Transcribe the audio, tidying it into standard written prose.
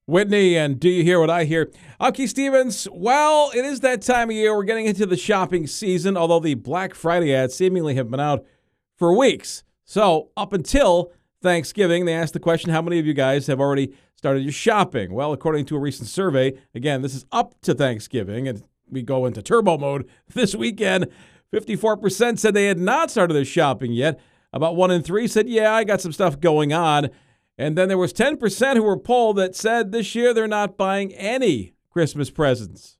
Whitney, and do you hear what I hear? I'm Keith Stevens. Well, it is that time of year. We're getting into the shopping season, although the Black Friday ads seemingly have been out for weeks. So up until Thanksgiving, they asked the question, how many of you guys have already started your shopping? Well, according to a recent survey, again, this is up to Thanksgiving, and we go into turbo mode this weekend. 54% said they had not started their shopping yet. About 1 in 3 said, yeah, I got some stuff going on. And then there was 10% who were polled that said this year they're not buying any Christmas presents.